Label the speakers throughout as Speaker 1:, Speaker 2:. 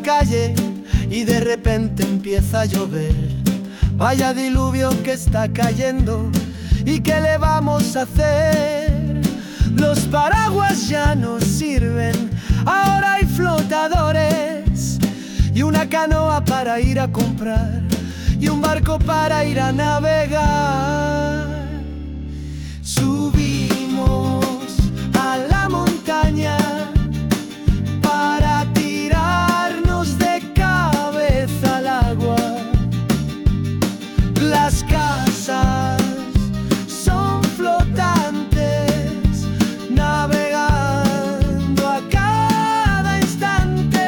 Speaker 1: calle y de repente empieza a llover. Vaya diluvio que está cayendo, ¿y qué le vamos a hacer? Los paraguas ya no sirven, ahora hay flotadores y una canoa para ir a comprar y un barco para ir a navegar. Subimos a la montaña para tirarnos de cabeza al agua. Las casas son flotantes, navegando a cada instante.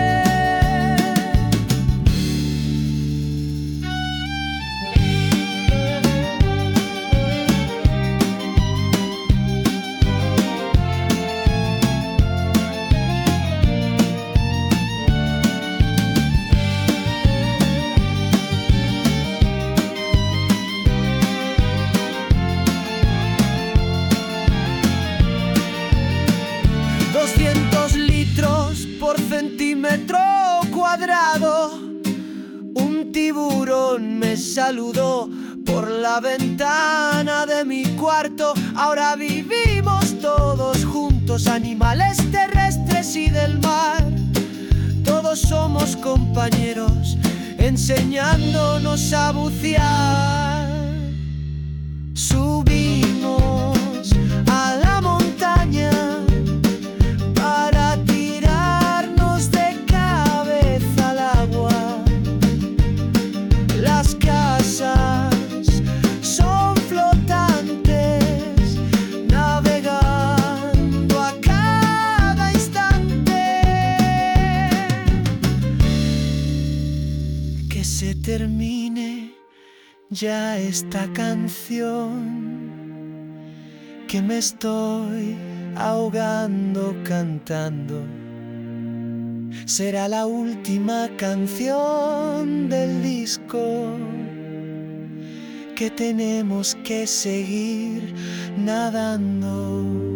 Speaker 1: Por centímetro cuadrado, un tiburón me saludó por la ventana de mi cuarto. Ahora vivimos todos juntos, animales terrestres y del mar. Todos somos compañeros, enseñándonos a bucear. Subimos a la montaña para tirarnos de cabeza al agua. Las casas son flotantes, navegando a cada instante. Que se termine ya esta canción, que me estoy ahogando cantando. Será la última canción del disco, que tenemos que seguir nadando.